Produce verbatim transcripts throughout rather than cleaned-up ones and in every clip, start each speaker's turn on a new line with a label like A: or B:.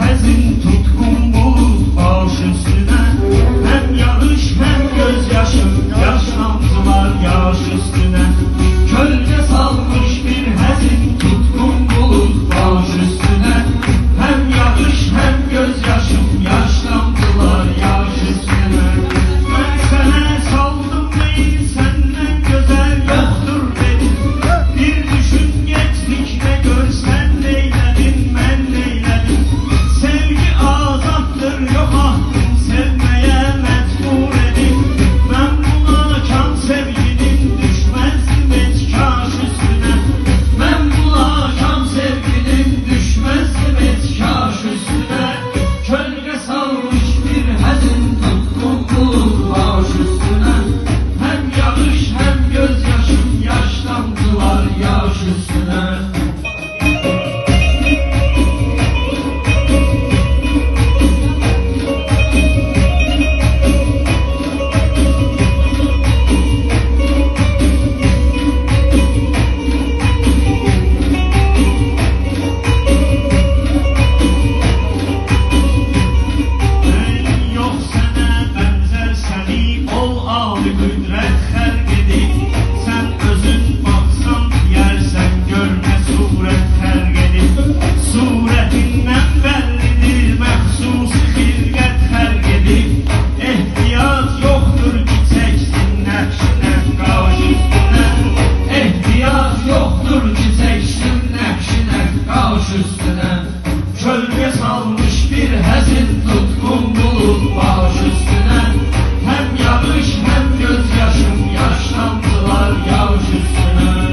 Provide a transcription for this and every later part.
A: hazin tutkun bulut baş üstüne. Hem yağış hem gözyaşım yaşlantılar yaş üstüne. Kölge salmış bir hazin tutkun bulut baş üstüne. Hem yağış hem gözyaşım yaşlantılar yaş üstüne. Ben sana saldım değil senden güzel yoktur dedim. Bir düşün geçtik ne görsen neyledin ben neyledim. Sevgi azattır yok ahtım sevmeye mecbur edin. Ben buna kan sevginin düşmezdim hiç kaş üstüne. Ben buna kan sevginin düşmezdim hiç kaş üstüne. Kölge salmış bir hazin tutkun bulut baş üstüne. Hem yağış hem gözyaşım yaşlandılar yaş üstüne. Yok sana benzer seni ol ağlı kudret terk edip. Sen özün baksan yersen görme suret terk edip. Suretinden bellidir mehsusi hilget terk edip. İhtiyaç yoktur ki çeksin nakşine kaş üstüne. İhtiyaç yoktur ki çeksin nakşine kaş üstüne. Kölge salmış bir hazin tutkun bulut baş üstüne. Hem yağış hem gözyaşım yaşlandılar yaş üstüne.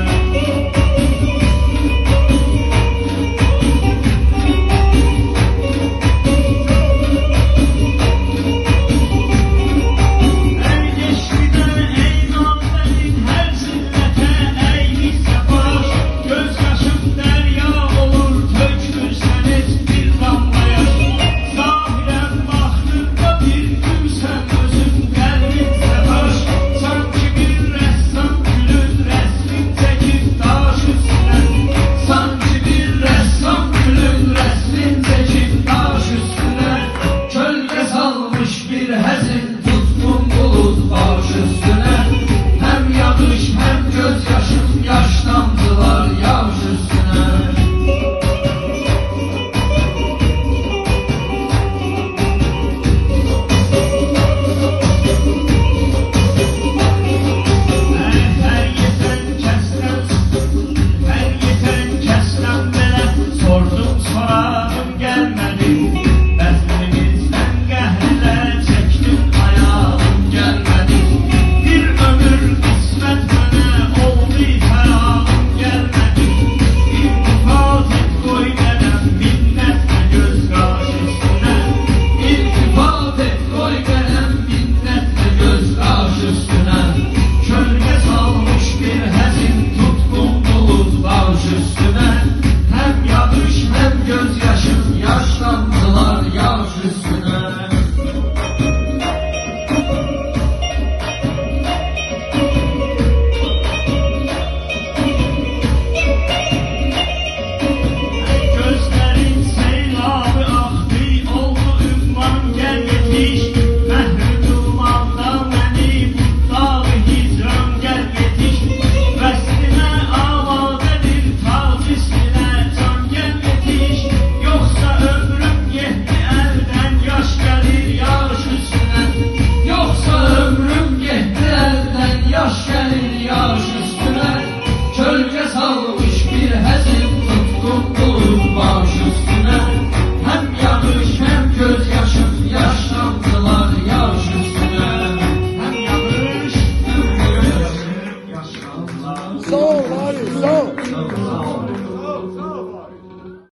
A: Ey geçmide ey namedin her zillete eğmişse baş. Gözyaşım derya olur tökülseniz bir damla yaş. Zahiren baktığında bir gülsen özün kalbinse taş. Sanki bir ressam gülün resmin çekip taş üstüne. Sanki bir ressam gülün resmin çekip taş üstüne. Kölge salmış bir hazin tutkun bulut baş üstüne. Hem yağış hem gözyaşım yaşlandılar yaş üstüne. Her yeten kesten, her yeten kesten bile sordum sorarım gelmedi. Bezlerimizden gehrile çektim ayağım gelmedi. Bir ömür kısmet bana oldu ferahım gelmedi. İltifat et koy dedem minnetle göz kaş üstüne. İltifat et koy dedem minnetle göz kaş üstüne. Kölge salmış bir hazin tutkun bulut baş üstüne. Hem yağış hem gözyaşı